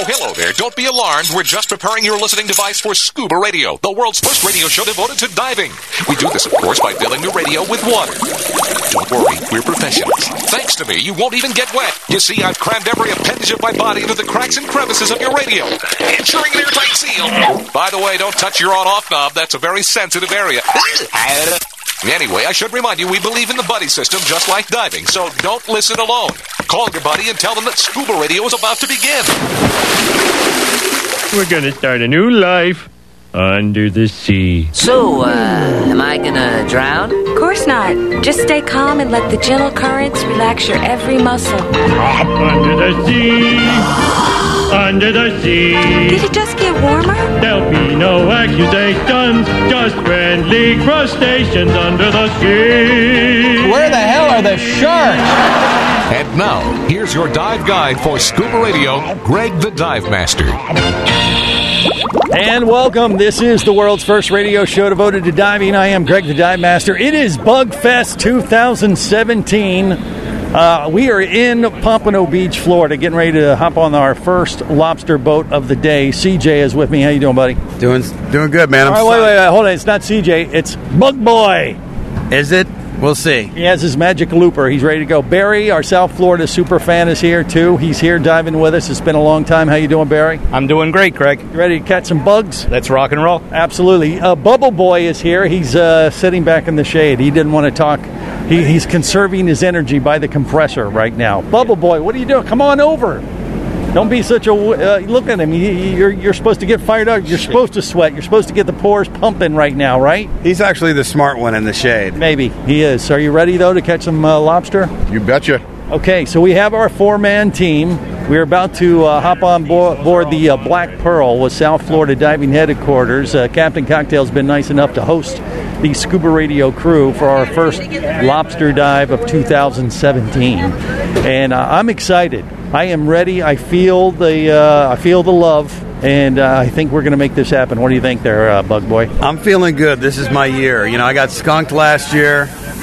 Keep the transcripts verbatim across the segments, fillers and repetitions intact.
Hello there. Don't be alarmed. We're just preparing your listening device for Scuba Radio, the world's first radio show devoted to diving. We do this, of course, by filling the radio with water. Don't worry, we're professionals. Thanks to me, you won't even get wet. You see, I've crammed every appendage of my body into the cracks and crevices of your radio, ensuring an airtight seal. By the way, don't touch your on-off knob. That's a very sensitive area. Anyway, I should remind you, we believe in the buddy system just like diving, so don't listen alone. Call your buddy and tell them that Scuba Radio is about to begin. We're gonna start a new life under the sea. So, uh, am I gonna drown? Of course not. Just stay calm and let the gentle currents relax your every muscle. Under the sea. Under the sea. Did it just get warmer? There'll be no accusations, just friendly crustaceans under the sea. Where the hell are the sharks? And now, here's your dive guide for Scuba Radio, Greg the Dive Master. And welcome. This is the world's first radio show devoted to diving. I am Greg the Dive Master. It is Bugfest two thousand seventeen. Uh, we are in Pompano Beach, Florida, getting ready to hop on our first lobster boat of the day. C J is with me. How you doing, buddy? Doing doing good, man. I'm All right, wait, wait, wait. Hold on. It's not C J. It's Bug Boy. Is it? We'll see. He has his magic looper. He's ready to go. Barry, our South Florida super fan, is here, too. He's here diving with us. It's been a long time. How you doing, Barry? I'm doing great, Craig. You ready to catch some bugs? Let's rock and roll. Absolutely. Uh, Bubble Boy is here. He's uh, sitting back in the shade. He didn't want to talk. He, he's conserving his energy by the compressor right now. Bubble Boy, what are you doing? Come on over. Don't be such a... Uh, look at him. He, you're, you're supposed to get fired up. You're supposed to sweat. You're supposed to get the pores pumping right now, right? He's actually the smart one in the shade. Maybe. He is. Are you ready, though, to catch some uh, lobster? You betcha. Okay, so we have our four-man team. We're about to uh, hop on bo- board the uh, Black Pearl with South Florida Diving Headquarters. Uh, Captain Cocktail's been nice enough to host the Scuba Radio crew for our first lobster dive of two thousand seventeen. And uh, I'm excited. I am ready. I feel the uh, I feel the love, and uh, I think we're going to make this happen. What do you think there, uh, Bug Boy? I'm feeling good. This is my year. You know, I got skunked last year,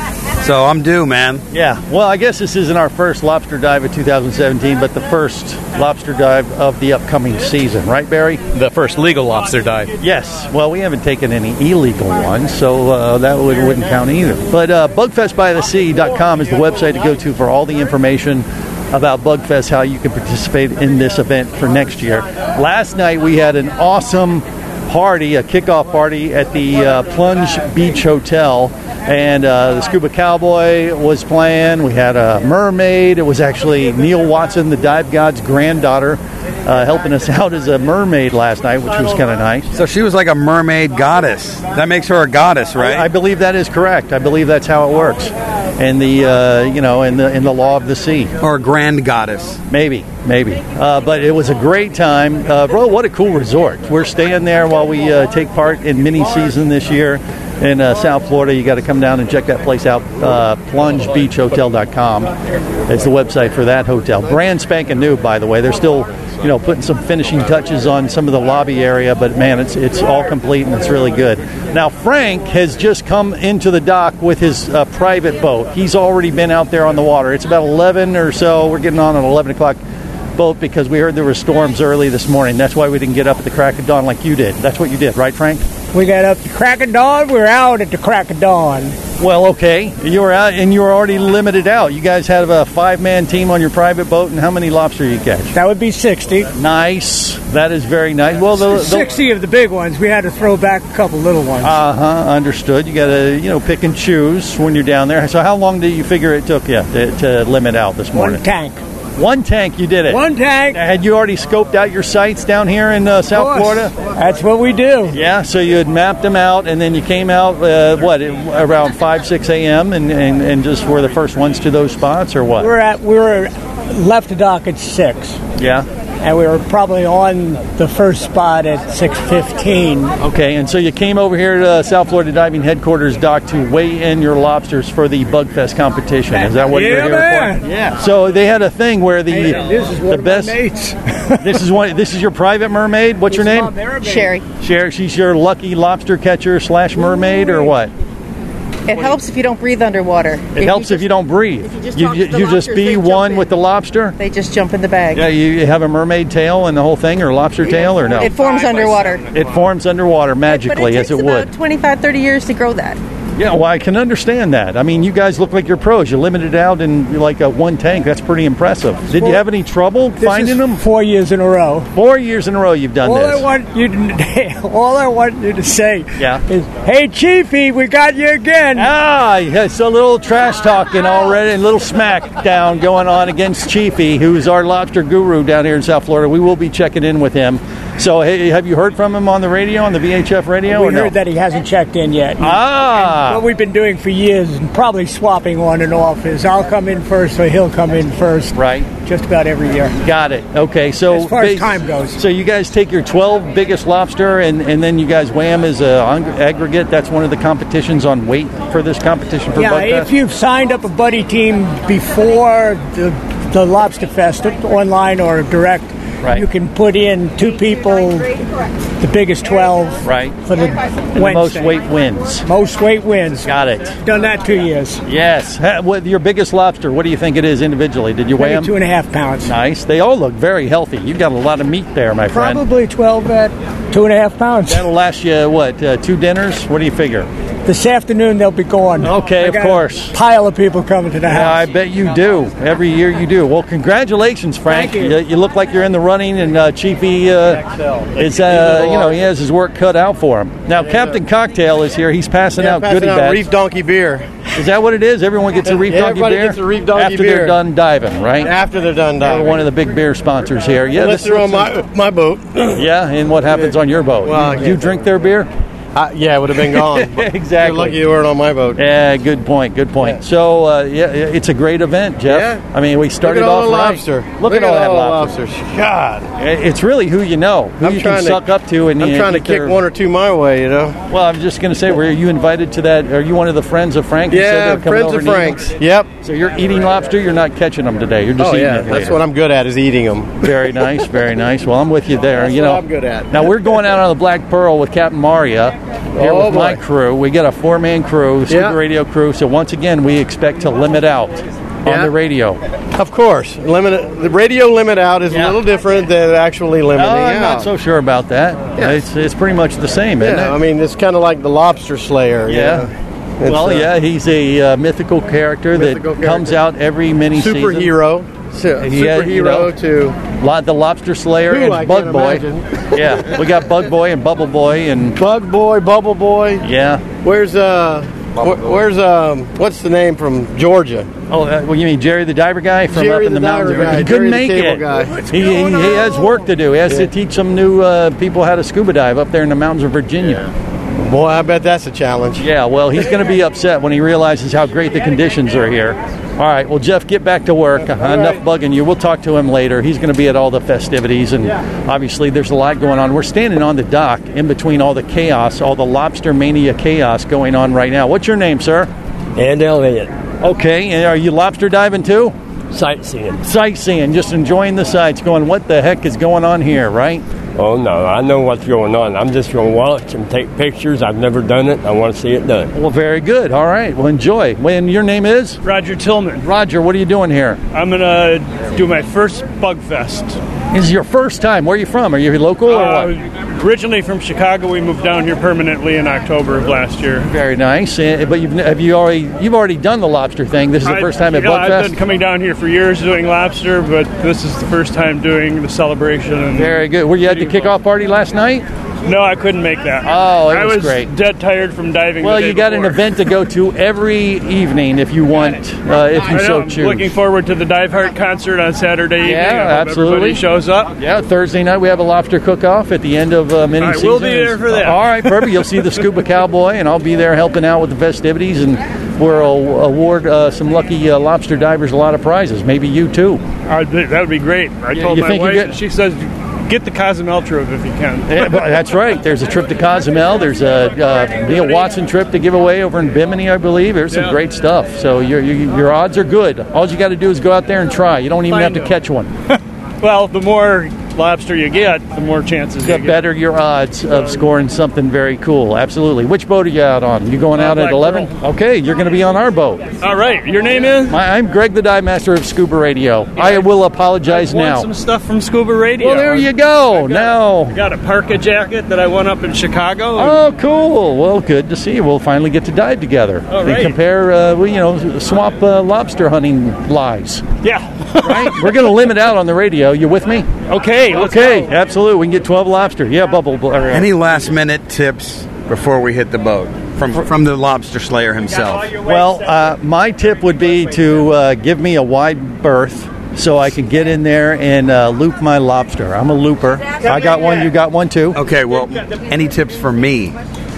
so I'm due, man. Yeah. Well, I guess this isn't our first lobster dive of two thousand seventeen, but the first lobster dive of the upcoming season. Right, Barry? The first legal lobster dive. Yes. Well, we haven't taken any illegal ones, so uh, that would, wouldn't count either. But uh, bugfest by the sea dot com is the website to go to for all the information about Bugfest, how you can participate in this event for next year. Last night we had an awesome party, a kickoff party at the uh, Plunge Beach Hotel, and uh, the Scuba Cowboy was playing. We had a mermaid. It was actually Neil Watson, the dive god's granddaughter, uh, helping us out as a mermaid last night, which was kind of nice. So she was like a mermaid goddess. That makes her a goddess, right? I, I believe that is correct. I believe that's how it works. And the uh, you know in the in the law of the sea, or a grand goddess, maybe, maybe. Uh, but it was a great time, uh, bro. What a cool resort! We're staying there while we uh, take part in mini season this year in uh, South Florida. You got to come down and check that place out. Uh, plunge beach hotel dot com is the website for that hotel. Brand spanking new, by the way. They're still, you know, putting some finishing touches on some of the lobby area, but man, it's it's all complete and it's really good. Now, Frank has just come into the dock with his uh, private boat. He's already been out there on the water. It's about eleven or so. We're getting on at eleven o'clock boat because we heard there were storms early this morning. That's why we didn't get up at the crack of dawn like you did. That's what you did, right, Frank? We got up at the crack of dawn. We were out at the crack of dawn. Well, okay. You were out, and you were already limited out. You guys had a five-man team on your private boat, and how many lobster you catch? That would be sixty. Nice. That is very nice. Well, the, the sixty of the big ones. We had to throw back a couple little ones. Uh-huh. Understood. You got to, you know, pick and choose when you're down there. So how long do you figure it took you to, to limit out this morning? One tank. One tank, you did it. One tank. Had you already scoped out your sites down here in uh, South Florida? That's what we do. Yeah, so you had mapped them out, and then you came out, uh, what, around five, six a.m., and, and, and just were the first ones to those spots, or what? We're at, we were left the dock at six. Yeah. And we were probably on the first spot at six fifteen. Okay, and so you came over here to South Florida Diving Headquarters dock to weigh in your lobsters for the Bugfest competition. Is that what yeah, you're here man. for? Yeah. So they had a thing where the hey, this is the best. this is one. This is your private mermaid. What's this your name? Sherry. Sherry. She's your lucky lobster catcher slash mermaid, or what? It helps if you don't breathe underwater. It helps if you don't breathe. If you just You, talk you, to the you just lobsters, be they jump one in. with the lobster? They just jump in the bag. Yeah, you you have a mermaid tail and the whole thing, or lobster tail, or no? It forms underwater. It forms underwater magically, but it as takes it would. about twenty-five, thirty years to grow that. Yeah, well, I can understand that. I mean, you guys look like you're pros. You limited out in like a one tank. That's pretty impressive. Did you have any trouble This finding is them? four years in a row. Four years in a row you've done All this. I want you to, all I want you to say Yeah. is, "Hey, Chiefy, we got you again." Ah, it's a little trash talking already, and a little smackdown going on against Chiefy, who's our lobster guru down here in South Florida. We will be checking in with him. So, hey, have you heard from him on the radio, on the V H F radio? We or no? heard that he hasn't checked in yet. Ah. And what we've been doing for years, and probably swapping on and off, is I'll come in first or he'll come in first. Right. Just about every year. Got it. Okay, so As far as bas- time goes. so you guys take your twelve biggest lobster, and, and then you guys weigh them as a on- aggregate. That's one of the competitions on weight for this competition for Yeah, Bugfest? if you've signed up a buddy team before the, the Lobster Fest, online or direct, Right. you can put in two people, the biggest twelve Right. for the And the Wednesday. most weight wins. Most weight wins. Got it. Done that two years. Yes. Ha- What your biggest lobster? What do you think it is individually? Did you weigh Maybe them? two and a half pounds. Nice. They all look very healthy. You've got a lot of meat there, my friend. Probably twelve at two and a half pounds. That'll last you what? Uh, two dinners? What do you figure? This afternoon they'll be gone. Okay, I of got course. A pile of people coming to the Yeah, I house. bet you do. Every year you do. Well, congratulations, Frank. Thank you. you look like you're in the running, and uh, Chiefy uh, is, uh, you know, he has his work cut out for him. Now, Captain Cocktail is here. He's passing Yeah, out passing goodie out bags. Reef Donkey beer. Is that what it is? Everyone gets a Reef Yeah, Donkey everybody beer? gets a Reef Donkey After beer. they're done diving, right? After they're done They're diving. one of the big beer sponsors here. Yeah, Unless this they're on my, my boat. Yeah, and what happens on your boat? Well, I you, can't you drink their beer? Uh, yeah, it would have been gone. Exactly. You're lucky you weren't on my boat. Yeah, good point. Good point. Yeah. So, uh, yeah, it's a great event, Jeff. Yeah. I mean, we started Look at all off the right. lobster. Look, at all that the lobster. lobsters. God. It's really who you know, who I'm you can trying to- suck up to. And I'm you- trying to if kick they're- one or two my way, you know. Well, I'm just going to say, were you invited to that? Are you one of the friends of Frank? who said Yeah, they're coming friends over of and eating Frank's. them? Yep. So you're eating lobster. You're not catching them today. You're just Oh eating yeah, it. that's what I'm good at is eating them. Very nice, very nice. Well, I'm with you there. That's you what know, I'm good at. Now we're going out on the Black Pearl with Captain Maria here Oh, with my boy. crew. We got a four-man crew, Super Yeah. Radio crew. So once again, we expect to limit out on Yeah. the radio. Of course, limit the radio limit out is Yeah. a little different than actually No, limiting I'm out. not so sure about that. Yeah. It's it's pretty much the same, isn't Yeah, I it? mean it's kind of like the Lobster Slayer. you Yeah. know? It's, Well, uh, yeah, he's a uh, mythical character Mythical that comes out every mini season. superhero. So, Yeah, superhero you know. to Lot the Lobster Slayer Who, and I Bug can't Boy. imagine. Yeah, we got Bug Boy and Bubble Boy and Bug Boy, Bubble Boy. yeah. Where's uh, wh- where's um, what's the name from Georgia? Oh, uh, well, you mean Jerry the Diver guy from Jerry up in the, the mountains? Diver guy, He couldn't Jerry the make Cable it. guy. He, he, he has work to do. He has to teach some new uh, people how to scuba dive up there in the mountains of Virginia. Boy, I bet that's a challenge. Yeah, well, he's going to be upset when he realizes how great the conditions are here. All right, well, Jeff, get back to work. Uh, enough bugging you. We'll talk to him later. He's going to be at all the festivities, and obviously there's a lot going on. We're standing on the dock in between all the chaos, all the lobster mania chaos going on right now. What's your name, sir? And Elliott. Okay, and are you lobster diving too? Sightseeing. Sightseeing, just enjoying the sights, going, what the heck is going on here, right? Oh, no, I know what's going on. I'm just going to watch and take pictures. I've never done it. I want to see it done. Well, very good. All right. Well, enjoy. When your name is? Roger Tillman. Roger, what are you doing here? I'm going to do my first Bug Fest. This is your first time. Where are you from? Are you local or Uh, what? Originally from Chicago, we moved down here permanently in October of last year. Very nice. Uh, but you've have you already you've already done the lobster thing. This is the I- first time at yeah, I've Bugfest. been coming down here for years doing lobster, but this is the first time doing the celebration. And Very good. Were you at the kickoff party last night? No, I couldn't make that. Oh, it I was was great. dead tired from diving. Well, the day you got an before. event to go to every evening if you want, uh, if you I know, so I'm choose. looking forward to the Dive Heart concert on Saturday evening. Yeah, I hope absolutely. Everybody shows up. Yeah, Thursday night we have a lobster cook-off at the end of uh, mini I season. will be there for that. All right, perfect. You'll see the Scuba Cowboy, and I'll be there helping out with the festivities, and we'll award uh, some lucky uh, lobster divers a lot of prizes. Maybe you too. I'd be- that would be great. I Yeah, told you my think you wife, get- and she says, get the Cozumel trip if you can. Yeah, but that's right. There's a trip to Cozumel. There's a uh, Neil Watson trip to give away over in Bimini, I believe. There's some Yeah. great stuff. So your your, your odds are good. All you got to do is go out there and try. You don't even have Find to them. catch one. Well, the more lobster you get, the more chances The you get. better your odds of scoring something very cool. Absolutely. Which boat are you out on? You going Uh, out at Black eleven? Pearl. Okay, you're going to be on our boat. All right. Your name is? My, I'm Greg the Dive Master of Scuba Radio. I will apologize I won now. some stuff from Scuba Radio. Well, there you go. Now. I got a parka jacket that I won up in Chicago. Oh, cool. Well, good to see you. We'll finally get to dive together. All and right. compare, uh, well, you know, swap uh, lobster hunting lies. Yeah. Right? We're going to limit out on the radio. You with me? Okay. let's Okay, go. absolutely. We can get twelve lobster. Yeah, bubble. bubble. Any last minute tips before we hit the boat from from the lobster slayer himself? Well, uh, my tip would be to uh, give me a wide berth so I can get in there and uh, loop my lobster. I'm a looper. I got one. You got one too. Okay. Well, any tips for me?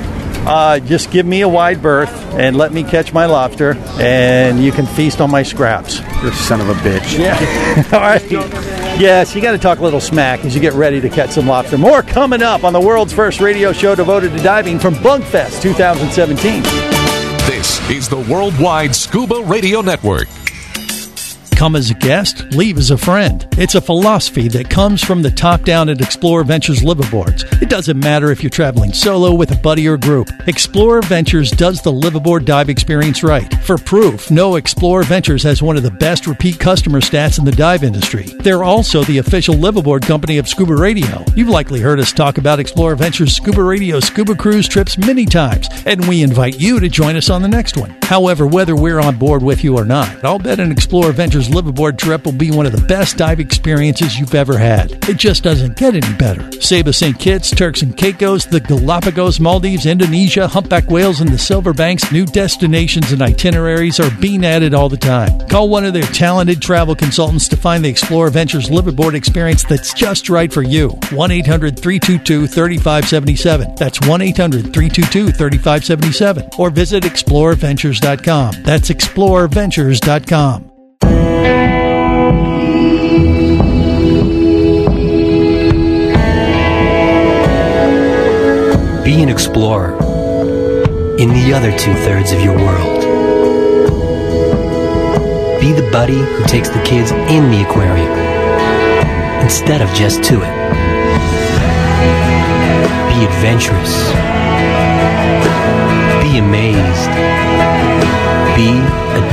Uh, just give me a wide berth and let me catch my lobster, and you can feast on my scraps. You son of a bitch. Yeah. All right. Yes, you got to talk a little smack as you get ready to catch some lobster. More coming up on the world's first radio show devoted to diving from Bugfest twenty seventeen. This is the Worldwide Scuba Radio Network. Come as a guest, leave as a friend. It's a philosophy that comes from the top down at Explorer Ventures liveaboards. It doesn't matter if you're traveling solo, with a buddy, or group. Explorer Ventures does the liveaboard dive experience right. For proof, know Explorer Ventures has one of the best repeat customer stats in the dive industry. They're also the official liveaboard company of Scuba Radio. You've likely heard us talk about Explorer Ventures Scuba Radio scuba cruise trips many times, and we invite you to join us on the next one. However, whether we're on board with you or not, I'll bet an Explorer Ventures liveaboard trip will be one of the best dive experiences you've ever had. It just doesn't get any better. Saba Saint Kitts, Turks and Caicos, the Galapagos, Maldives, Indonesia, humpback whales, and the Silver Banks, new destinations and itineraries are being added all the time. Call one of their talented travel consultants to find the Explorer Ventures liveaboard experience that's just right for you. one eight hundred three two two three five seven seven. That's one eight hundred three two two three five seven seven. Or visit explorer ventures dot com. That's explorer ventures dot com. Be an explorer in the other two-thirds of your world. Be the buddy who takes the kids in the aquarium instead of just to it. Be adventurous. Be amazed. Be a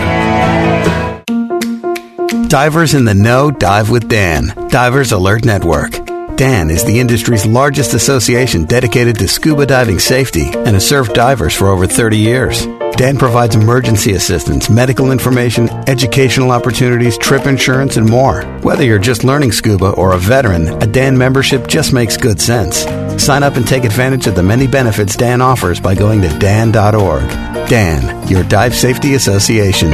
diver. Divers in the know dive with Dan. Divers Alert Network. Dan is the industry's largest association dedicated to scuba diving safety and has served divers for over thirty years. Dan provides emergency assistance, medical information, educational opportunities, trip insurance, and more. Whether you're just learning scuba or a veteran, a Dan membership just makes good sense. Sign up and take advantage of the many benefits Dan offers by going to dan dot org. Dan, your dive safety association.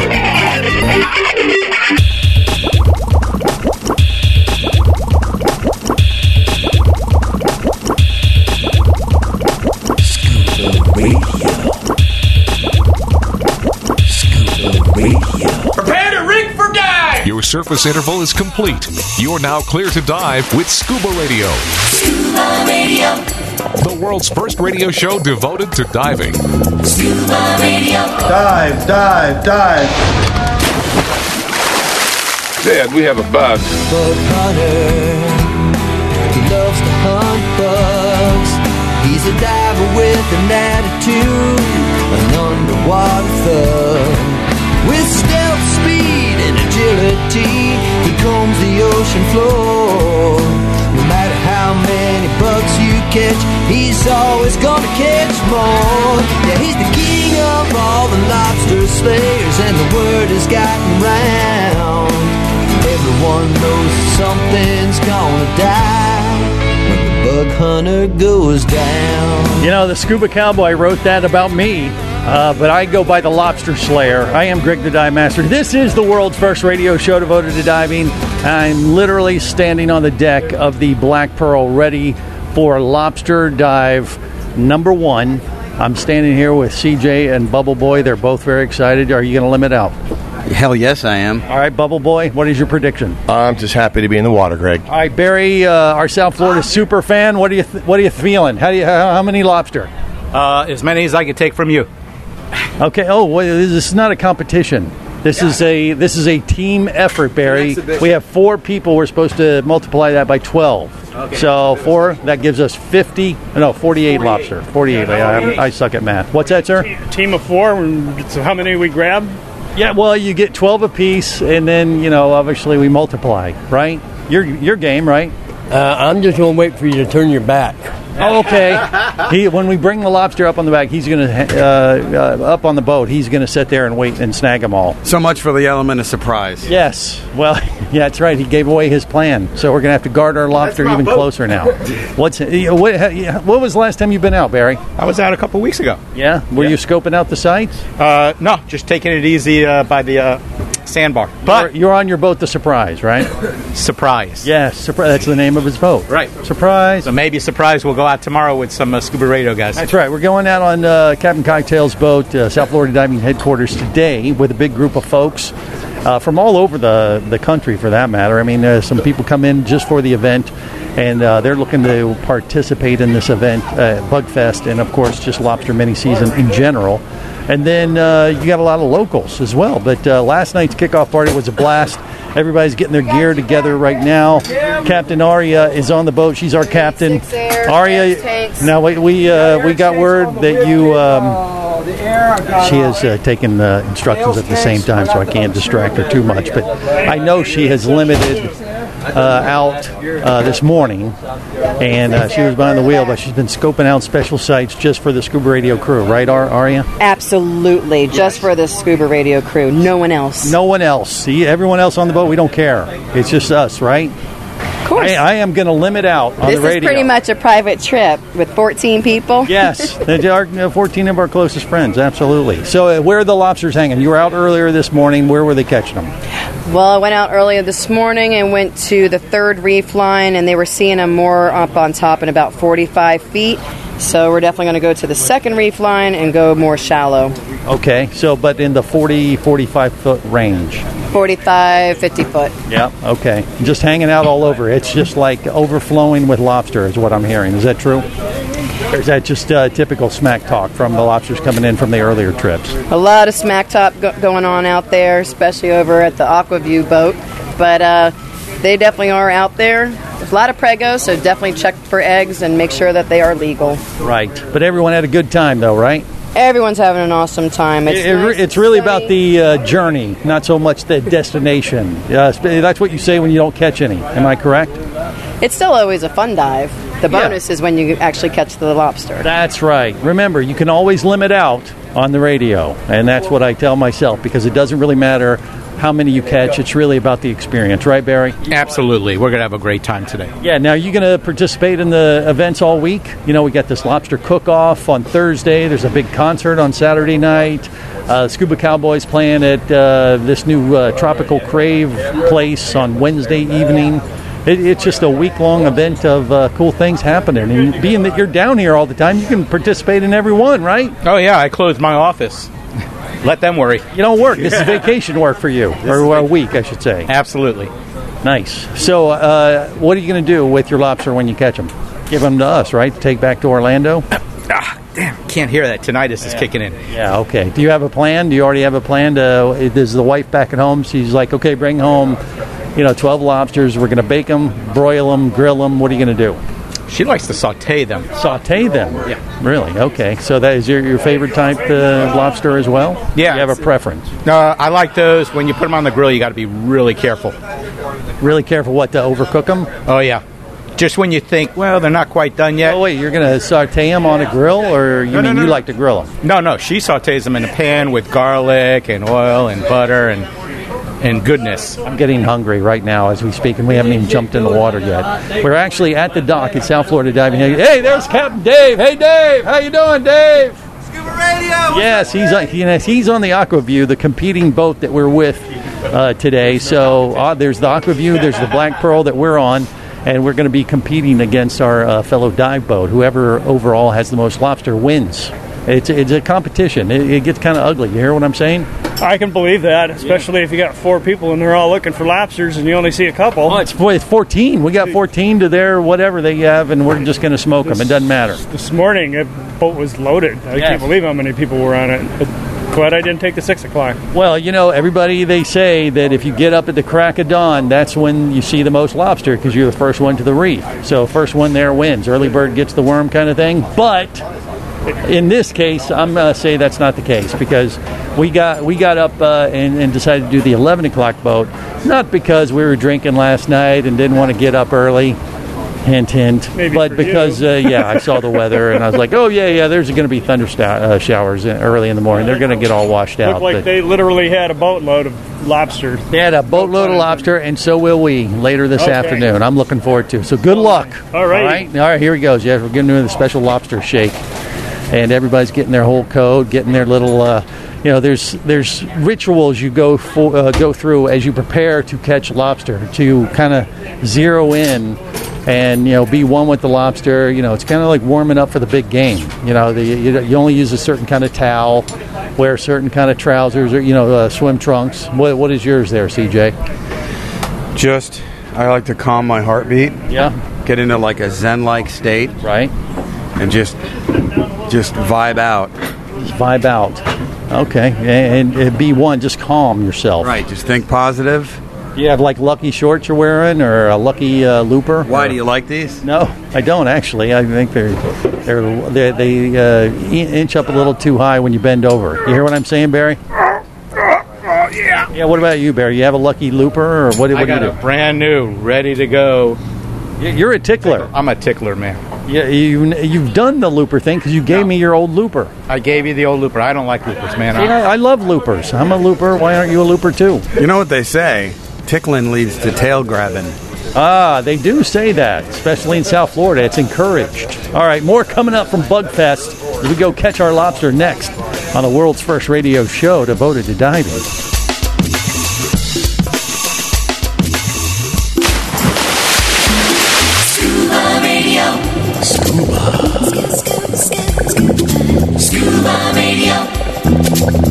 Prepare to rig for dive! Your surface interval is complete. You're now clear to dive with Scuba Radio. Scuba Radio. The world's first radio show devoted to diving. Scuba Radio. Dive, dive, dive. Dad, we have a bug. Bug hunter. He loves to hunt bugs. He's a diver with an attitude, an underwater thug. With stealth, speed, and agility, he combs the ocean floor. No matter how many bugs you catch, he's always gonna catch more. Yeah, he's the king of all the lobster slayers, and the word has gotten round. Everyone knows something's gonna die when the bug hunter goes down. You know, the Scuba Cowboy wrote that about me, uh, but I go by the Lobster Slayer. I am Greg the Dive Master. This is the world's first radio show devoted to diving. I'm literally standing on the deck of the Black Pearl ready for lobster dive number one. I'm standing here with C J and Bubble Boy. They're both very excited. Are you going to limit out? Hell yes, I am. All right, Bubble Boy, what is your prediction? I'm just happy to be in the water, Greg. All right, Barry, uh, our South Florida super fan. What are you th- What are you feeling? How do you how, how many lobster? Uh, as many as I can take from you. Okay. Oh, well, this is not a competition. This is a this is a team effort, Barry. We have four people. We're supposed to multiply that by twelve. Okay. So four, that gives us fifty. No, forty-eight lobster. Forty-eight. I, I suck at math. What's that, sir? Team of four. So how many we grab? Yeah, well, you get twelve apiece, and then, you know, obviously we multiply, right? Your your game, right? Uh, I'm just going to wait for you to turn your back. Oh, okay. He, when we bring the lobster up on the back, he's going to, uh, uh, up on the boat, he's going to sit there and wait and snag them all. So much for the element of surprise. Yes. Well, yeah, that's right. He gave away his plan. So we're going to have to guard our lobster even boat. closer now. What's what, what was the last time you've been out, Barry? I was out a couple weeks ago. Yeah? Were yeah. you scoping out the sites? Uh, no, just taking it easy uh, by the uh, sandbar. But you're, you're on your boat, the Surprise, right? Surprise. Yes, Surprise. That's the name of his boat. Right. Surprise. So maybe Surprise will go out tomorrow with some uh, Scuba Radio guys. That's right. We're going out on uh, Captain Cocktail's boat, uh, South Florida Diving Headquarters today with a big group of folks uh, from all over the, the country, for that matter. I mean, uh, some people come in just for the event, and uh, they're looking to participate in this event, uh, Bugfest, and, of course, just lobster mini season in general. And then uh, you got a lot of locals as well. But uh, last night's kickoff party was a blast. Everybody's getting their gear together right now. Captain Aria is on the boat. She's our captain. Aria, now we we, uh, we got word that you. Um, she has uh, taken the instructions at the same time, so I can't distract her too much. But I know she has limited uh, out uh, this morning, and uh, she was behind the wheel, but she's been scoping out special sites just for the Scuba Radio crew, right, Aria? Absolutely, just for the Scuba Radio crew. No one else. No one else. See, everyone else on the boat, we don't care. It's just us, right? Of course. I, I am going to limit out on this the radio. This is pretty much a private trip with fourteen people. Yes, there are fourteen of our closest friends, absolutely. So uh, where are the lobsters hanging? You were out earlier this morning. Where were they catching them? Well, I went out earlier this morning and went to the third reef line, and they were seeing them more up on top in about forty-five feet. So we're definitely going to go to the second reef line and go more shallow. Okay, so but in the forty, forty-five foot range. forty-five, fifty foot. Yeah, okay. Just hanging out all over. It's just like overflowing with lobster is what I'm hearing. Is that true? Or is that just uh, typical smack talk from the lobsters coming in from the earlier trips? A lot of smack talk go- going on out there, especially over at the Aquaview boat. But uh, they definitely are out there. There's a lot of pregos, so definitely check for eggs and make sure that they are legal. Right. But everyone had a good time, though, right? Everyone's having an awesome time. It's, it, nice it's really about the uh, journey, not so much the destination. Uh, that's what you say when you don't catch any. Am I correct? It's still always a fun dive. The bonus yeah. is when you actually catch the lobster. That's right. Remember, you can always limit out on the radio, and that's what I tell myself, because it doesn't really matter how many you catch. It's really about the experience. Right, Barry? Absolutely. We're going to have a great time today. Yeah. Now, you're going to participate in the events all week. You know, we got this lobster cook-off on Thursday. There's a big concert on Saturday night. Uh, Scuba Cowboys playing at uh, this new uh, Tropical Crave place on Wednesday evening. It, it's just a week-long event of uh, cool things happening. And being that you're down here all the time, you can participate in every one, right? Oh, yeah. I closed my office. Let them worry. You don't work. This is vacation work for you. This or a week, I should say. Absolutely. Nice. So uh, what are you going to do with your lobster when you catch them? Give them to us, right? Take back to Orlando? Ah, damn. Can't hear that. Tinnitus is yeah. kicking in. Yeah, okay. Do you have a plan? Do you already have a plan? To, is the wife back at home? She's like, okay, bring home, you know, twelve lobsters. We're going to bake them, broil them, grill them. What are you going to do? She likes to saute them. Saute them? Yeah. Really? Okay. So that is your, your favorite type of lobster as well? Yeah. Do you have a preference? Uh, I like those. When you put them on the grill, you got to be really careful. Really careful what, to overcook them? Oh, yeah. Just when you think, well, they're not quite done yet. Oh, wait, you're going to saute them on a grill, or you no, mean no, no, you no. like to grill them? No, no. She sautés them in a pan with garlic and oil and butter and and goodness. I'm getting hungry right now as we speak, and we haven't even jumped in the water yet. We're actually at the dock at South Florida Diving. Hey, there's Captain Dave. Hey, Dave. How you doing, Dave? Scuba Radio. Yes, he's on, he's on the Aquaview, the competing boat that we're with uh, today. So uh, there's the Aquaview, there's the Black Pearl that we're on, and we're going to be competing against our uh, fellow dive boat. Whoever overall has the most lobster wins. It's it's a competition. It, it gets kind of ugly. You hear what I'm saying? I can believe that, especially yeah. if you got four people and they're all looking for lobsters and you only see a couple. Well, it's, it's fourteen. We got fourteen to their whatever they have, and we're just going to smoke this, them. It doesn't matter. This morning, a boat was loaded. I yeah. can't believe how many people were on it. But Glad I didn't take the six o'clock. Well, you know, everybody, they say that if you get up at the crack of dawn, that's when you see the most lobster because you're the first one to the reef. So first one there wins. Early bird gets the worm kind of thing. But in this case, I'm going to say that's not the case because we got we got up uh, and, and decided to do the eleven o'clock boat, not because we were drinking last night and didn't want to get up early. Hint, hint. Maybe but for because, uh, yeah, I saw the weather, and I was like, oh, yeah, yeah, there's going to be thunder sta- uh, showers in, early in the morning. They're going to get all washed out. Looked like but they literally had a boatload of lobster. they had a boatload of lobster, and so will we later this Okay. afternoon. I'm looking forward to it. So good luck. All right. All right, all right, here he goes. Yeah, we're going to do the special lobster shake. And everybody's getting their whole code, getting their little... Uh, You know, there's there's rituals you go for, uh, go through as you prepare to catch lobster, to kind of zero in and, you know, be one with the lobster. You know, it's kind of like warming up for the big game. You know, the, you, you only use a certain kind of towel, wear certain kind of trousers or, you know, uh, swim trunks. What What is yours there, C J? Just, I like to calm my heartbeat. Yeah. Get into like a zen-like state. Right. And just, just vibe out. Just vibe out. Okay. And, and be one, just calm yourself. Right, just think positive. You have like lucky shorts you're wearing or a lucky uh, looper? Why, Or- do you like these? No, I don't actually. I think they're they're they, they uh, inch up a little too high when you bend over. You hear what I'm saying, Barry? yeah. Yeah. What about you, Barry? You have a lucky looper, or what? I what do got you a do? brand new, ready to go. You're a tickler. I'm a tickler, man. Yeah, you you've done the looper thing because you gave me your old looper. I gave you the old looper. I don't like loopers, man. See, I, I love loopers. I'm a looper. Why aren't you a looper too? You know what they say? Tickling leads to tail grabbing. Ah, they do say that, especially in South Florida. It's encouraged. All right, more coming up from Bugfest as we go catch our lobster next on the world's first radio show devoted to diving. Scuba Radio. Scuba. Scuba Radio.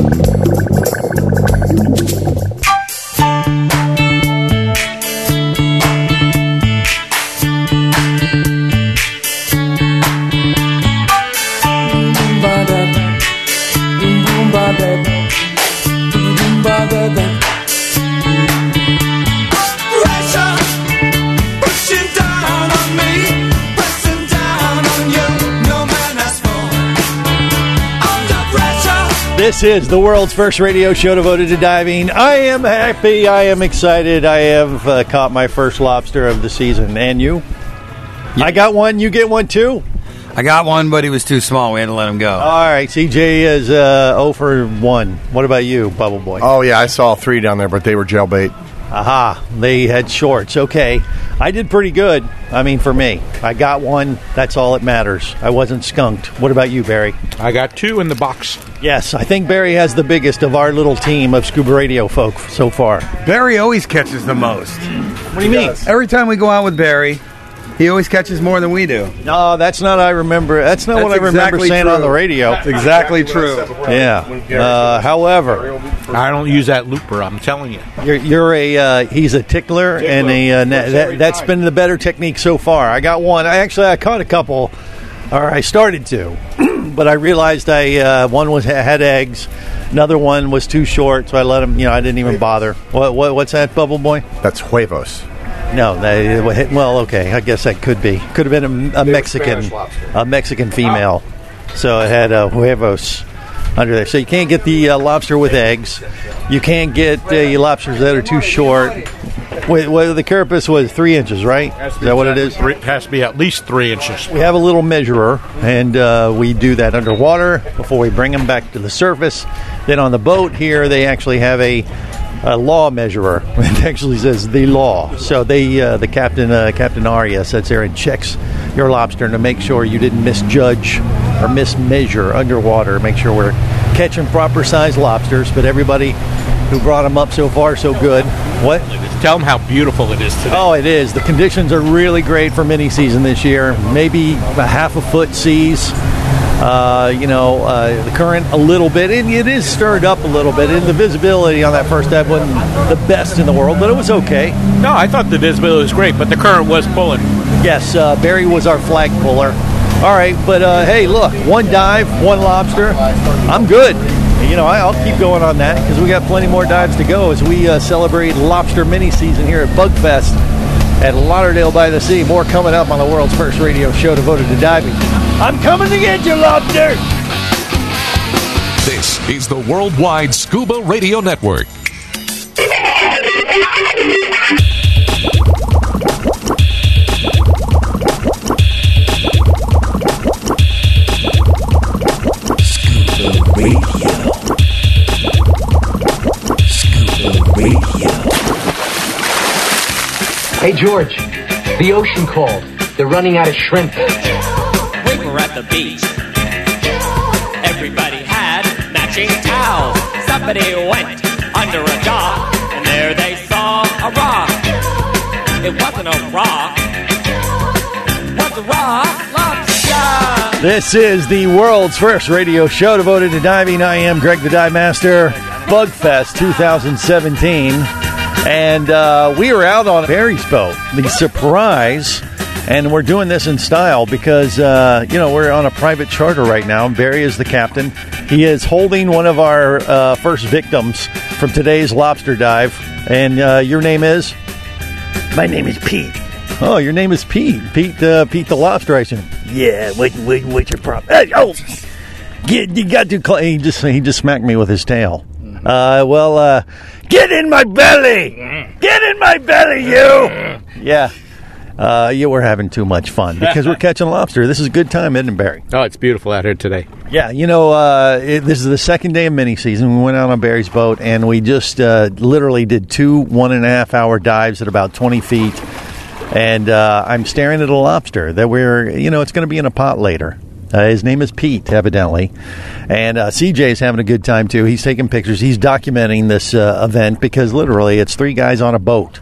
This is the world's first radio show devoted to diving. I am happy. I am excited. I have uh, caught my first lobster of the season. And you? I got one. You get one too? I got one, but he was too small. We had to let him go. All right. C J is uh, zero for one. What about you, Bubble Boy? Oh, yeah, I saw three down there, but they were jailbait. Aha. They had shorts. Okay. I did pretty good. I mean, for me. I got one. That's all that matters. I wasn't skunked. What about you, Barry? I got two in the box. Yes, I think Barry has the biggest of our little team of Scuba Radio folk so far. Barry always catches the most. What do you mean? Every time we go out with Barry, he always catches more than we do. No, that's not. I remember. That's not That's what I remember exactly saying true. on the radio. That's exactly true. Yeah. Uh, however, I don't use that looper, I'm telling you. you're, you're a. Uh, he's a tickler, and a. Uh, na- that, that's been the better technique so far. I got one. I actually I caught a couple, or I started to, but I realized I uh, one was had eggs, another one was too short, so I let him. You know, I didn't even bother. What, what what's that, Bubble Boy? That's huevos. No, they, well, okay. I guess that could be. Could have been a, a Mexican, a Mexican female. So it had uh, huevos under there. So you can't get the uh, lobster with eggs. You can't get uh, lobsters that are too short. Wait, well, the carapace was three inches, right? Is that what it is? It has to be at least three inches. We have a little measurer, and uh, we do that underwater before we bring them back to the surface. Then on the boat here, they actually have a A law measurer. It actually says the law. So they, uh, the captain, uh, Captain Arya, sits there and checks your lobster to make sure you didn't misjudge or mismeasure underwater. Make sure we're catching proper sized lobsters. But everybody who brought them up so far, so good. What? Tell them how beautiful it is today. Oh, it is. The conditions are really great for mini season this year. Maybe a half a foot seas. Uh, you know, uh, the current a little bit. It, it is stirred up a little bit. And the visibility on that first dive wasn't the best in the world, but it was okay. No, I thought the visibility was great, but the current was pulling. Yes, uh, Barry was our flag puller. All right, but uh, hey, look, one dive, one lobster. I'm good. You know, I'll keep going on that because we got plenty more dives to go as we uh, celebrate lobster mini season here at Bugfest at Lauderdale by the Sea. More coming up on the world's first radio show devoted to diving. I'm coming to get you, lobster! This is the Worldwide Scuba Radio Network. Radio. Scuba Radio. Hey, George, the ocean called. They're running out of shrimp. We were at the beach. Everybody had matching towels. Somebody went under a dock, and there they saw a rock. It wasn't a rock. It was a rock lobster. This is the world's first radio show devoted to diving. I am Greg the Dive Master. Bugfest twenty seventeen. And uh, we are out on Barry's boat, the Surprise. And we're doing this in style because, uh, you know, we're on a private charter right now. Barry is the captain. He is holding one of our uh, first victims from today's lobster dive. And uh, your name is? My name is Pete. Oh, your name is Pete. Pete uh, Pete the Lobster, I assume. Yeah, what, what, what's your problem? Hey, oh, Get, you got to. Cl- he just he just smacked me with his tail. Uh, well, uh, get in my belly! Get in my belly, you! Yeah. Uh, yeah, we're having too much fun because we're catching lobster. This is a good time, isn't it, Barry? Oh, it's beautiful out here today. Yeah, you know, uh, it, this is the second day of mini season. We went out on Barry's boat, and we just uh, literally did two one and a half hour dives at about twenty feet. And uh, I'm staring at a lobster that we're, you know, it's going to be in a pot later. Uh, his name is Pete, evidently. And uh, C J's having a good time, too. He's taking pictures. He's documenting this uh, event because literally it's three guys on a boat.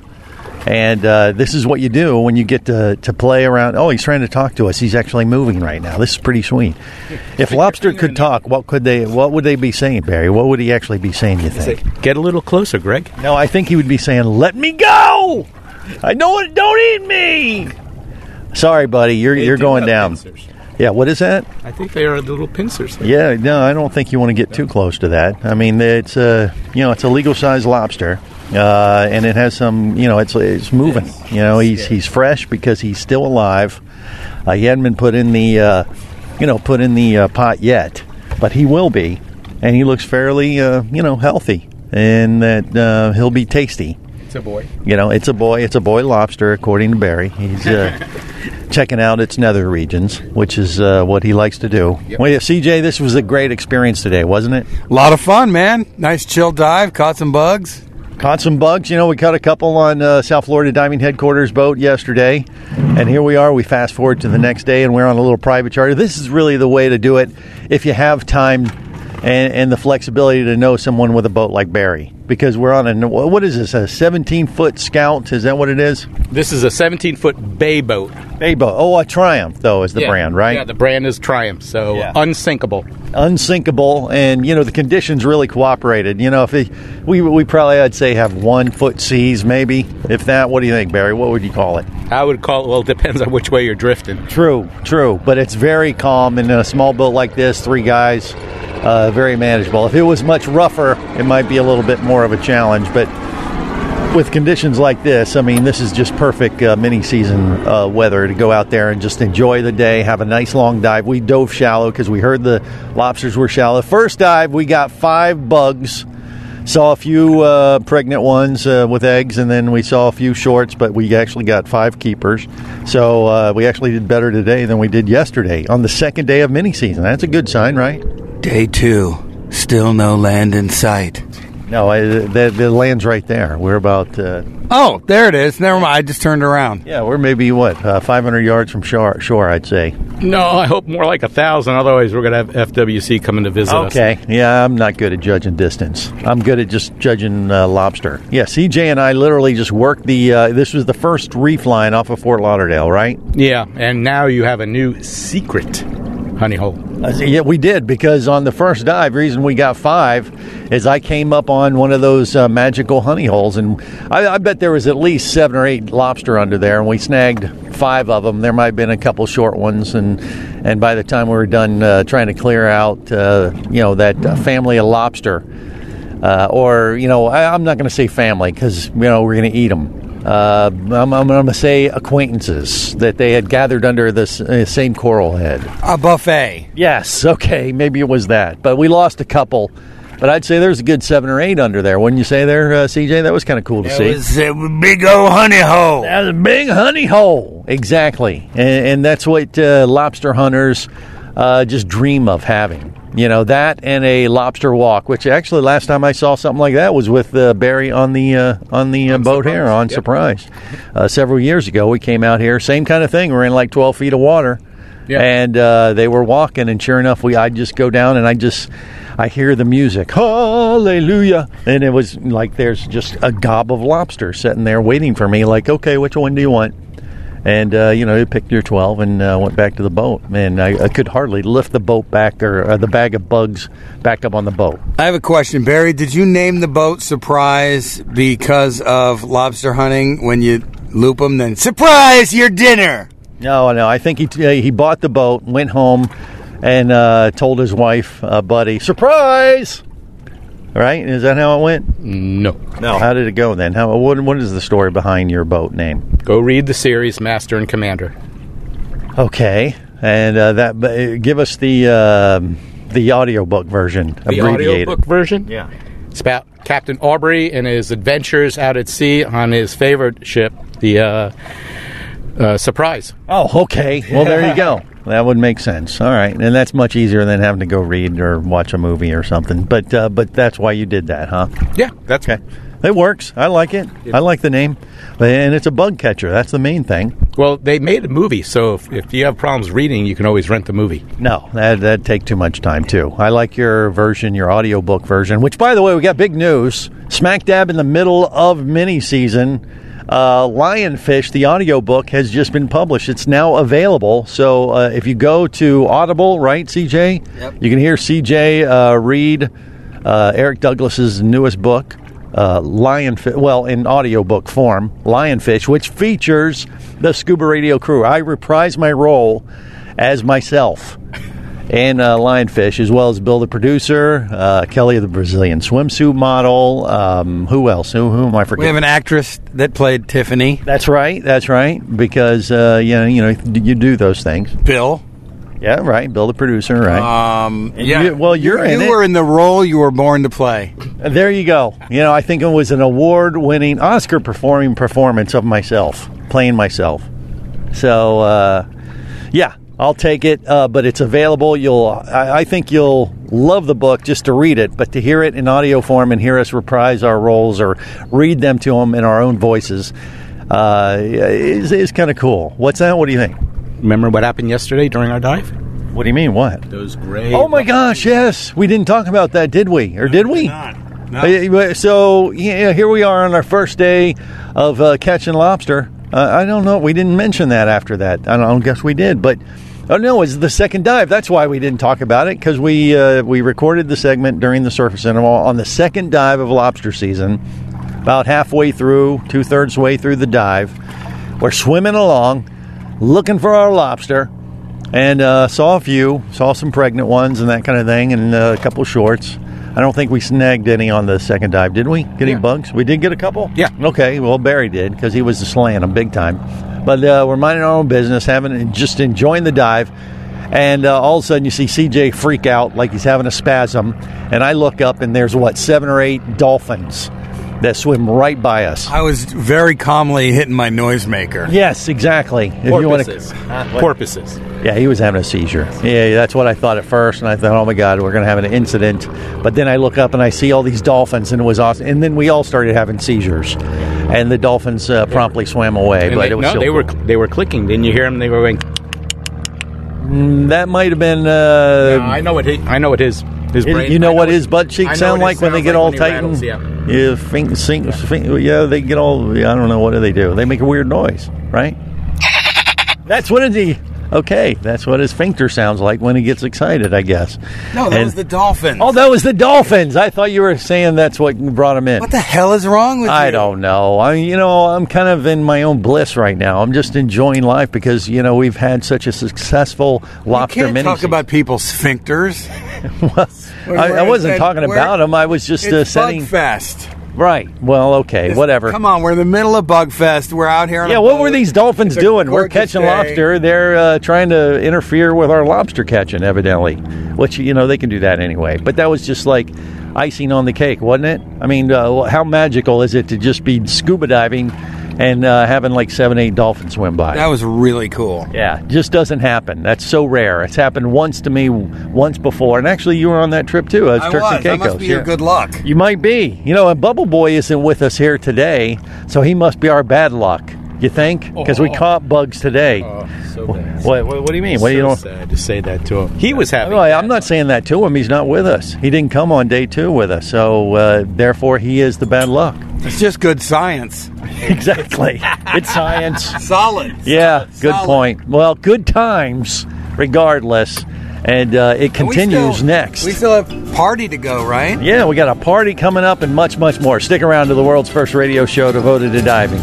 And uh, this is what you do when you get to, to play around. Oh, he's trying to talk to us. He's actually moving right now. This is pretty sweet. If lobster could talk, what could they? What would they be saying, Barry? What would he actually be saying, you think? Get a little closer, Greg. No, I think he would be saying, let me go! I know it. Don't eat me! Sorry, buddy. You're, They you're do going have down. pincers. Yeah, what is that? I think they are little pincers. Yeah, no, I don't think you want to get too close to that. I mean, it's a you know, it's a legal size lobster, uh, and it has some, you know, it's it's moving. You know, he's he's fresh because he's still alive. Uh, he hadn't been put in the, uh, you know, put in the uh, pot yet, but he will be, and he looks fairly, uh, you know, healthy, and that uh, he'll be tasty. It's a boy. You know, it's a boy. It's a boy lobster, according to Barry. He's uh, checking out its nether regions, which is uh, what he likes to do. Yep. Well, yeah, C J, this was a great experience today, wasn't it? A lot of fun, man. Nice chill dive. Caught some bugs. Caught some bugs. You know, we caught a couple on uh, South Florida Diving Headquarters boat yesterday. And here we are. We fast forward to the next day, and we're on a little private charter. This is really the way to do it if you have time and, and the flexibility to know someone with a boat like Barry. Because we're on a, what is this, a seventeen-foot Scout? Is that what it is? This is a seventeen-foot bay boat. Bay boat. Oh, a Triumph, though, is the Yeah. brand, right? Yeah, the brand is Triumph, so Yeah. unsinkable. Unsinkable, and, you know, the conditions really cooperated. You know, if it, we we probably, I'd say, have one-foot seas, maybe, if that. What do you think, Barry? What would you call it? I would call it, well, it depends on which way you're drifting. True, true, but it's very calm, and in a small boat like this, three guys, uh, very manageable. If it was much rougher, it might be a little bit more of a challenge, but with conditions like this, I mean, this is just perfect uh, mini-season uh, weather to go out there and just enjoy the day, have a nice long dive. We dove shallow because we heard the lobsters were shallow. First dive, we got five bugs. Saw a few uh, pregnant ones uh, with eggs, and then we saw a few shorts, but we actually got five keepers. So uh, we actually did better today than we did yesterday on the second day of mini-season. That's a good sign, right? Day two. Still no land in sight. No, I, the, the land's right there. We're about... Uh, Oh, there it is. Never mind. I just turned around. yeah, we're maybe, what, uh, five hundred yards from shore, shore, I'd say. No, I hope more like a thousand. Otherwise, we're going to have F W C coming to visit us. Okay, yeah, I'm not good at judging distance. I'm good at just judging uh, lobster. Yeah, C J and I literally just worked the, uh, this was the first reef line off of Fort Lauderdale, right? Yeah, and now you have a new secret honey hole. Uh, yeah, we did, because on the first dive, reason we got five is I came up on one of those uh, magical honey holes, and I, I bet there was at least seven or eight lobster under there, and we snagged five of them. There might have been a couple short ones, and and by the time we were done uh, trying to clear out, uh, you know, that uh, family of lobster, uh, or you know, I, I'm not going to say family because you know we're going to eat them. Uh, I'm, I'm going to say acquaintances that they had gathered under the uh, same coral head. A buffet. Yes, okay, maybe it was that. But we lost a couple. But I'd say there's a good seven or eight under there. Wouldn't you say there, uh, C J? That was kind of cool to That see. was a big old honey hole. That was a big honey hole. Exactly. And, and that's what uh, lobster hunters uh, just dream of having. You know, that and a lobster walk, which actually last time I saw something like that was with uh, Barry on the uh, on the uh, boat here on yep. Surprise. Uh, several years ago, we came out here, same kind of thing. We're in like twelve feet of water, yep. and uh, they were walking, and sure enough, we I'd just go down and I just I hear the music, hallelujah, and it was like there's just a gob of lobster sitting there waiting for me. Like, okay, which one do you want? And, uh, you know, you picked your twelve and uh, went back to the boat. And I, I could hardly lift the boat back or uh, the bag of bugs back up on the boat. I have a question, Barry. Did you name the boat Surprise because of lobster hunting? When you loop them, then surprise, your dinner. No, no. I think he uh, he bought the boat, went home, and uh, told his wife, uh, buddy, surprise! Right? Is that how it went? No. No. How did it go then? How? What, what is the story behind your boat name? Go read the series Master and Commander. Okay. And uh, that uh, give us the uh, the audiobook version, The abbreviated. audiobook version? Yeah. It's about Captain Aubrey and his adventures out at sea on his favorite ship, the uh, uh, Surprise. Oh, okay. Well, there you go. That would make sense. All right. And that's much easier than having to go read or watch a movie or something. But uh, but that's why you did that, huh? Yeah, that's okay. It works. I like it. I like the name. And it's a bug catcher. That's the main thing. Well, they made a movie, so if, if you have problems reading, you can always rent the movie. No, that, that'd take too much time, too. I like your version, your audiobook version, which, by the way, we got big news. Smack dab in the middle of mini-season. Uh, Lionfish, the audiobook, has just been published. It's now available. So uh, if you go to Audible, right, C J? Yep. You can hear C J uh, read uh, Eric Douglas's newest book, uh, Lionfish, well, in audiobook form, Lionfish, which features the Scuba Radio crew. I reprise my role as myself and uh, Lionfish, as well as Bill the producer, uh, Kelly the Brazilian swimsuit model. Um, who else? Who, who am I forgetting? We have an actress that played Tiffany. That's right. That's right. Because uh, you know, you know, you do those things. Bill. Yeah, right. Bill the producer, right? Um, And yeah. you- well, you're you in it. were in the role you were born to play. There you go. You know, I think it was an award-winning, Oscar-performing performance of myself, playing myself. So, uh, yeah, I'll take it. Uh, but it's available. You'll, I, I think you'll love the book just to read it, but to hear it in audio form and hear us reprise our roles or read them to them in our own voices uh, is, is kind of cool. What's that? What do you think? Remember what happened yesterday during our dive? What do you mean? What? Those gray. Oh my gosh! Yes, we didn't talk about that, did we? Or did we? No. So yeah, here we are on our first day of uh, catching lobster. Uh, I don't know. We didn't mention that after that. I don't guess we did, but oh no, it's the second dive. That's why we didn't talk about it, because we uh, we recorded the segment during the surface interval on the second dive of lobster season. About halfway through, two thirds way through the dive, we're swimming along, looking for our lobster, and uh, saw a few, saw some pregnant ones and that kind of thing, and uh, a couple shorts. I don't think we snagged any on the second dive, did we? Get any Yeah. bugs? We did get a couple? Yeah. Okay, well, Barry did, because he was slaying them big time. But uh, we're minding our own business, having just enjoying the dive, and uh, all of a sudden you see C J freak out like he's having a spasm, and I look up, and there's, what, seven or eight dolphins that swim right by us. I was very calmly hitting my noisemaker. Yes, exactly. If Porpoises. You wanna, uh, Porpoises. Yeah, he was having a seizure. Yeah, that's what I thought at first, and I thought, oh my God, we're going to have an incident. But then I look up and I see all these dolphins, and it was awesome. And then we all started having seizures, and the dolphins uh, promptly swam away. And but they, it was no, still they cool. were they were clicking. Didn't you hear them? They were going. Mm, that might have been. Uh, No, I know what he, I know what his his you- brain. you know I what it- his butt I cheeks know sound what like it when they sounds get like all when he tightened? rattles, yeah. Yeah, fing, sing, fing, yeah, they get all. I don't know what do they do. They make a weird noise, right? That's what it is. Okay, that's what his sphincter sounds like when he gets excited, I guess. No, that And- was the Dolphins. Oh, that was the Dolphins. I thought you were saying that's what brought him in. What the hell is wrong with I you? don't know. I, you know, I'm kind of in my own bliss right now. I'm just enjoying life because, you know, we've had such a successful lobster You can't mini. talk about people's sphincters. well, I, I wasn't talking about them. I was just uh, it's setting. Bugfest. Right. Well, okay, It's- whatever. Come on, we're in the middle of Bugfest. We're out here on Yeah, a what boat. were these dolphins It's a doing? We're gorgeous catching day. lobster. They're uh, trying to interfere with our lobster catching, evidently. Which, you know, they can do that anyway. But that was just like icing on the cake, wasn't it? I mean, uh, how magical is it to just be scuba diving and uh, having like seven, eight dolphins swim by? That was really cool. Yeah, just doesn't happen. That's so rare. It's happened once to me once before. And actually, you were on that trip, too. As I Turks was. and That Caicos. must be your Yeah. good luck. You might be. You know, and Bubble Boy isn't with us here today, so he must be our bad luck. You think? Because we Oh. caught bugs today. So bad. What, what, what do you mean? What do you so know? sad to say that to him. He was happy. No, I'm not saying that to him. He's not with us. He didn't come on day two with us, so uh, therefore he is the bad luck. It's just good science. Exactly. It's science. Solid. Yeah, good Solid. point. Well, good times, regardless, and uh, it And we continues still- next. We still have party to go, right? Yeah, we got a party coming up and much, much more. Stick around to the world's first radio show devoted to diving.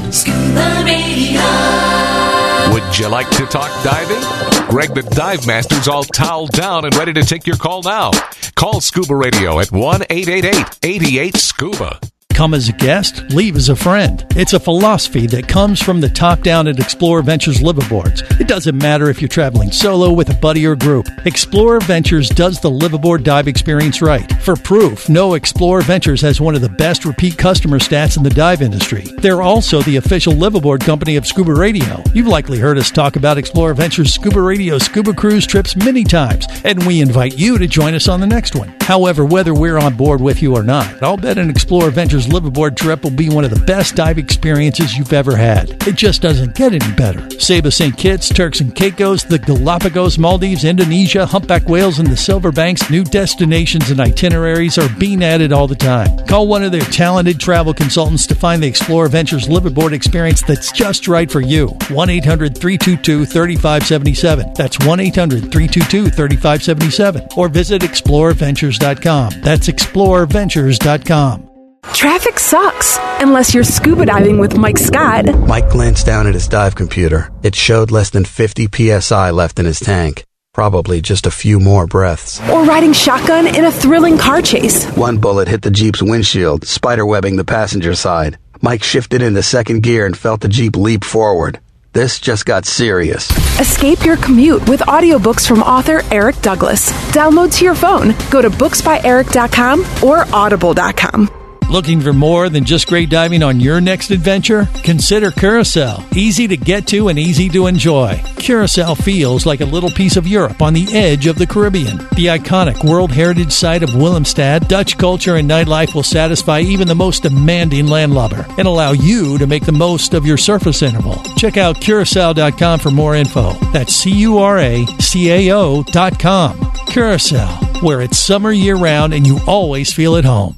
Would you like to talk diving? Greg the Dive Master's all toweled down and ready to take your call now. Call Scuba Radio at one eight eight eight, eight eight, SCUBA. Come as a guest, leave as a friend. It's a philosophy that comes from the top down at Explorer Ventures liveaboards. It doesn't matter if you're traveling solo, with a buddy, or group. Explorer Ventures does the liveaboard dive experience right. For proof, no Explorer Ventures has one of the best repeat customer stats in the dive industry. They're also the official liveaboard company of Scuba Radio. You've likely heard us talk about Explorer Ventures Scuba Radio scuba cruise trips many times, and we invite you to join us on the next one. However, whether we're on board with you or not, I'll bet an Explorer Ventures liveaboard trip will be one of the best dive experiences you've ever had. It just doesn't get any better. Saba Saint Kitts, Turks and Caicos, the Galapagos, Maldives, Indonesia, humpback whales, and the Silver Banks, new destinations and itineraries are being added all the time. Call one of their talented travel consultants to find the Explorer Ventures liveaboard experience that's just right for you. one eight hundred, three two two, three five seven seven. That's one eight hundred, three two two, three five seven seven. Or visit explorer ventures dot com. That's explorer ventures dot com. Traffic sucks unless you're scuba diving with Mike Scott. Mike glanced down at his dive computer. It showed less than fifty P S I left in his tank. Probably just a few more breaths. Or riding shotgun in a thrilling car chase. One bullet hit the Jeep's windshield, spiderwebbing the passenger side. Mike shifted into second gear and felt the Jeep leap forward. This just got serious. Escape your commute with audiobooks from author Eric Douglas. Download to your phone. Go to books by eric dot com or audible dot com. Looking for more than just great diving on your next adventure? Consider Curacao. Easy to get to and easy to enjoy. Curacao feels like a little piece of Europe on the edge of the Caribbean. The iconic World Heritage Site of Willemstad, Dutch culture and nightlife will satisfy even the most demanding landlubber and allow you to make the most of your surface interval. Check out Curacao dot com for more info. That's C U R A C A O dot com. Curacao, where it's summer year-round and you always feel at home.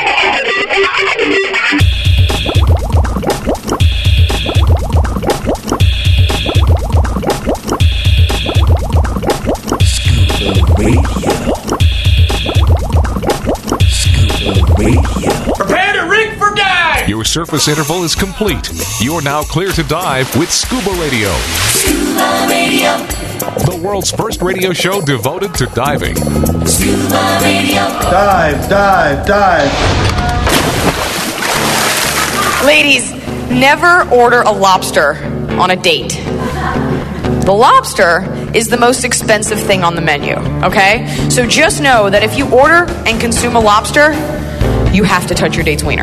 Prepare to rig for dive! Your surface interval is complete. You're now clear to dive with Scuba Radio. Scuba Radio. The world's first radio show devoted to diving. Scuba Radio. Dive, dive, dive. Ladies, never order a lobster on a date. The lobster is the most expensive thing on the menu, okay? So just know that if you order and consume a lobster, you have to touch your date's wiener.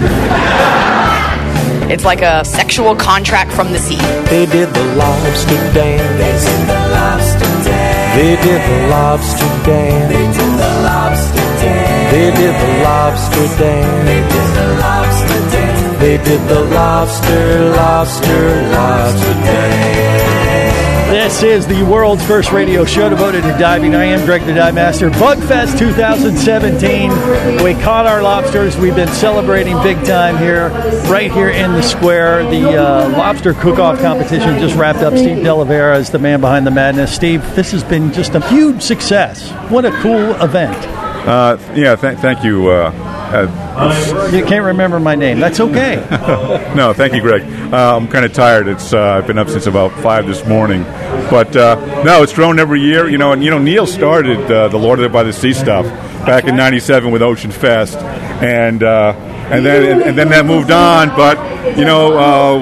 It's like a sexual contract from the sea. They did the lobster dance. They did the lobster dance. They did the lobster dance. They did the lobster dance. They did the lobster dance. They did the lobster dance. They did the lobster, lobster, lobster dance. This is the world's first radio show devoted to diving. I am Greg the Dive Master. Bugfest two thousand seventeen. We caught our lobsters. We've been celebrating big time here, right here in the square. The uh, lobster cook-off competition just wrapped up. Steve Delavera is the man behind the madness. Steve, this has been just a huge success. What a cool event. Uh, yeah, th- thank you. Uh, uh, you can't remember my name. That's okay. No, thank you, Greg. Uh, I'm kind of tired. It's uh, I've been up since about five this morning, but uh, no, it's grown every year. You know, and you know, Neil started uh, the Lord of the by the Sea stuff back in ninety-seven with Ocean Fest, and uh, and then and, and then that moved on. But you know,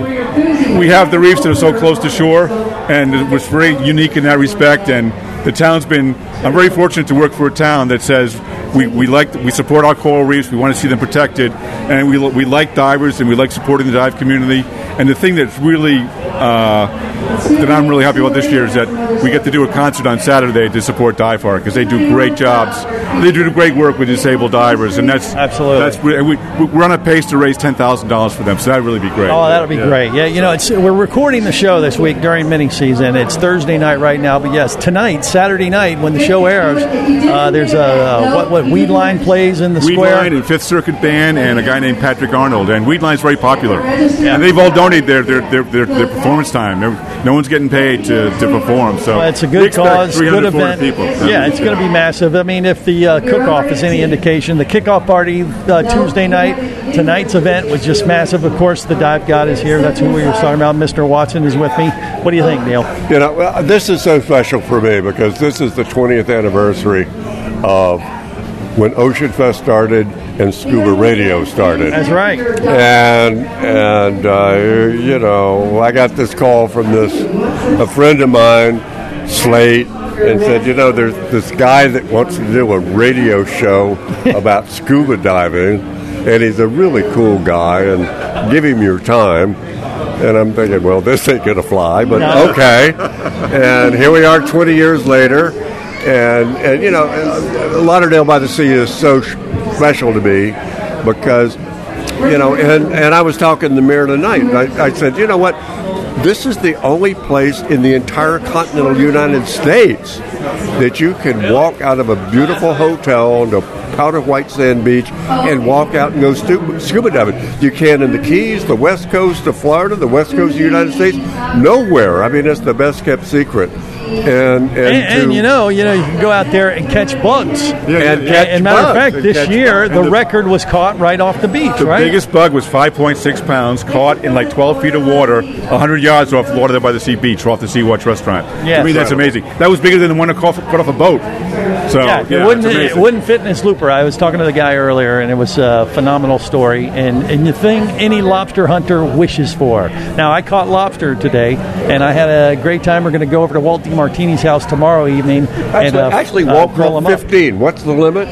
uh, we have the reefs that are so close to shore, and it was very unique in that respect. And the town's been. I'm very fortunate to work for a town that says we, we like we support our coral reefs. We want to see them protected, and we we like divers and we like supporting the dive community. And the thing that's really uh, that I'm really happy about this year is that we get to do a concert on Saturday to support Dive Park because they do great jobs. They do great work with disabled divers, and that's absolutely. That's we, we're on a pace to raise ten thousand dollars for them, so that'd really be great. Oh, that'll be yeah. great. Yeah, you know, it's we're recording the show this week during mini season. It's Thursday night right now, but yes, tonight, Saturday night, when the show airs, uh, there's a uh, what what Weedline plays in the Weedline square. and Fifth Circuit Band and a guy named Patrick Arnold, and Weedline's very popular, yeah. and they've all donated their their, their, their, their performance time. They're, no one's getting paid to, to perform, so well, it's a good cause, good event. People. Yeah, it's going to be massive. I mean, if the uh, cook-off is any indication, the kickoff party uh, Tuesday night, tonight's event was just massive. Of course, the Dive God is here. That's who we were talking about. Mister Watson is with me. What do you think, Neil? You know, well, this is so special for me because this is the twentieth anniversary of when Ocean Fest started and Scuba Radio started. That's right. And and uh, you know, I got this call from this a friend of mine, Slate, and said, you know, there's this guy that wants to do a radio show about scuba diving, and he's a really cool guy, and give him your time. And I'm thinking, well, this ain't going to fly, but no. Okay. And here we are twenty years later, and, and you know, Lauderdale by the Sea is so special to me because, you know, and, and I was talking to the mayor tonight, and I, I said, you know what, this is the only place in the entire continental United States that you can walk out of a beautiful hotel to Powder White Sand Beach and walk out and go scuba, scuba diving. You can in the Keys, the West Coast of Florida, the West Coast of the United States, nowhere. I mean, it's the best kept secret. And and, and, and you know, you know, you can go out there and catch bugs. Yeah, and, and, catch and matter bugs. of fact, And this year bugs. the record was caught right off the beach. The right? biggest bug was five point six pounds, caught in like twelve feet of water, one hundred yards off Lauderdale by the Sea beach, off the Sea-Watch restaurant. Yes. I mean, that's amazing. That was bigger than the one that caught, caught off a boat. So yeah, yeah, it wouldn't it's it amazing. wouldn't fit in this looper. I was talking to the guy earlier, and it was a phenomenal story, and, and the thing any lobster hunter wishes for. Now, I caught lobster today, and I had a great time. We're going to go over to Walt DiMartini's house tomorrow evening. Actually, and, uh, actually uh, Walt grill called them up. fifteen. What's the limit?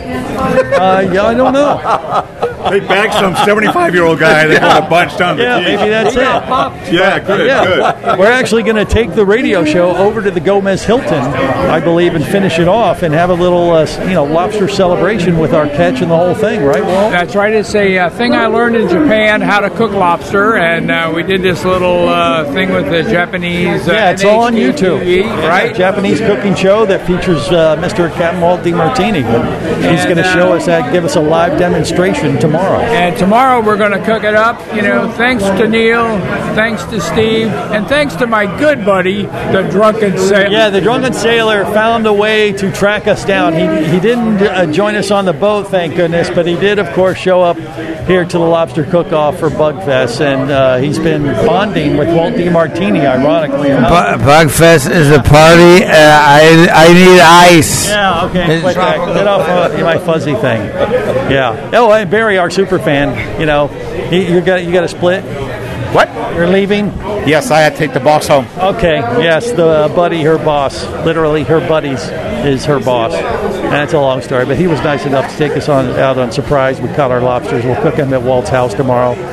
Uh, yeah, I don't know. They bagged some seventy-five-year-old guy that got a bunch down the Yeah, Keys. maybe that's it. Yeah, good, yeah. good. We're actually going to take the radio show over to the Gomez Hilton, I believe, and finish it off and have a little, uh, you know, lobster celebration with our catch and the whole thing, right, Walt? That's right. It's a uh, thing I learned in Japan, how to cook lobster, and uh, we did this little uh, thing with the Japanese. Uh, Yeah, it's all on YouTube. T V, right? It's a Japanese cooking show that features uh, Mister Captain Walt DiMartini. He's going to show us that, give us a live demonstration tomorrow. And tomorrow we're going to cook it up. You know, thanks to Neil, thanks to Steve, and thanks to my good buddy, the Drunken Sailor. Yeah, the Drunken Sailor found a way to track us down. He he didn't uh, join us on the boat, thank goodness, but he did, of course, show up here to the Lobster Cook-Off for Bugfest, and uh, he's been bonding with Walt DiMartini, ironically enough. Bu- Bugfest is a party. Uh, I I need ice. Yeah, okay. Quit that. Get off uh, my fuzzy thing. Yeah. Oh, and Barry, our super fan, you know, he, you got you got a split. What? You're leaving? Yes, I had to take the boss home. Okay, yes, the uh, buddy, her boss, literally her buddies is her boss. And that's a long story, but he was nice enough to take us on out on surprise. We caught our lobsters. We'll cook them at Walt's house tomorrow.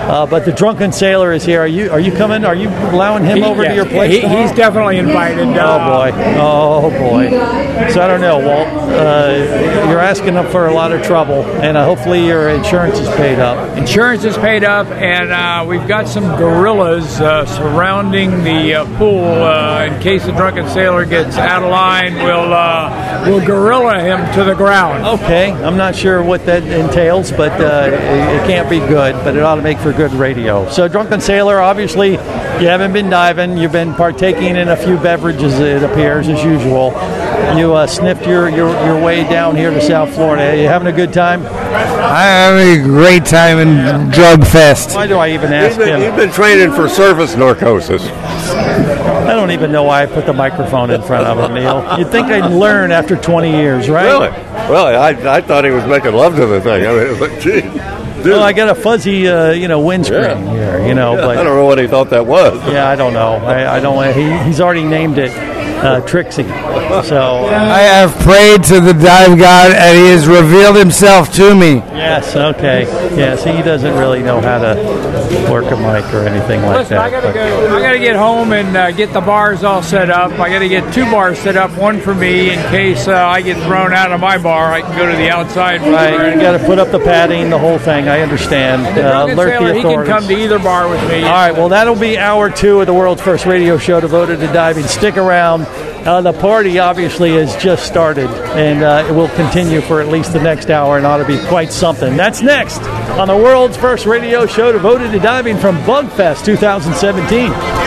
Uh, but the Drunken Sailor is here. Are you are you coming? Are you allowing him He- over yeah, to your place? he- tomorrow? he's definitely invited. Oh uh, boy! Oh boy! So I don't know, Walt. Uh, you're asking him for a lot of trouble, and uh, hopefully your insurance is paid up. Insurance is paid up, and uh, we've got some gorillas uh, surrounding the uh, pool. Uh, in case the Drunken Sailor gets out of line, we'll uh, we'll gorilla him to the ground. Okay, I'm not sure what that entails, but uh, it, it can't be good. But it ought to make for good radio. So, Drunken Sailor, obviously, you haven't been diving. You've been partaking in a few beverages, it appears, as usual. You uh, sniffed your, your your way down here to South Florida. Are you having a good time? I'm having a great time in Drug Fest. Why do I even ask You've been, him? you've been training for service narcosis. I don't even know why I put the microphone in front of him, Neil. You'd think I'd learn after twenty years, right? Really? Well, I, I thought he was making love to the thing. I mean, it was like, gee. Well, I got a fuzzy, uh, you know, windscreen Yeah. here, you know. Yeah, but I don't know what he thought that was. Yeah, I don't know. I, I don't. He, he's already named it uh, Trixie. So I have prayed to the dive god, and he has revealed himself to me. yes, okay, yes. He doesn't really know how to work a mic or anything like Listen, that. I gotta but- go. I gotta get home and uh, get the bars all set up. I gotta get two bars set up, one for me in case uh, I get thrown out of my bar. I can go to the outside bar. Right, you got to put up the padding, the whole thing. I understand. The Uh, Drunken alert Sailor, the he can authorities. come to either bar with me. All right, well, that'll be hour two of the world's first radio show devoted to diving. Stick around. Uh, the party obviously has just started, and uh, it will continue for at least the next hour, and ought to be quite something. That's next on the world's first radio show devoted to diving from Bugfest twenty seventeen.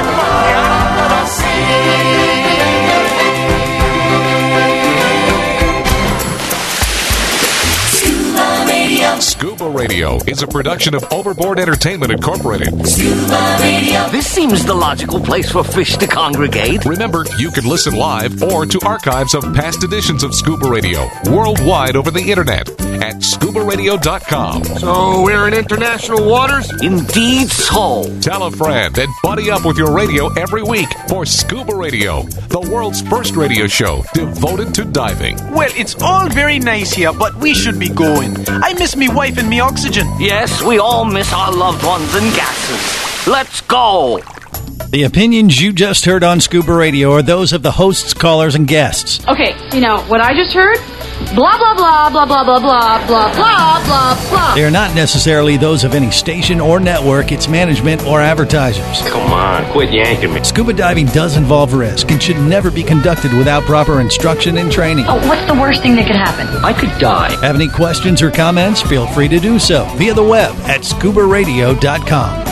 Scuba Radio is a production of Overboard Entertainment Incorporated. This seems the logical place for fish to congregate. Remember, you can listen live or to archives of past editions of Scuba Radio worldwide over the internet at scuba radio dot com. So we're in international waters? Indeed so. Tell a friend and buddy up with your radio every week for Scuba Radio, the world's first radio show devoted to diving. Well, it's all very nice here, but we should be going. I miss me wife and me oxygen. Yes, we all miss our loved ones and gases. Let's go. The opinions you just heard on Scuba Radio are those of the hosts, callers, and guests. Okay, you know, what I just heard? Blah, blah, blah, blah, blah, blah, blah, blah, blah, blah, blah. They are not necessarily those of any station or network, its management, or advertisers. Come on, quit yanking me. Scuba diving does involve risk and should never be conducted without proper instruction and training. Oh, what's the worst thing that could happen? I could die. Have any questions or comments? Feel free to do so via the web at scuba radio dot com.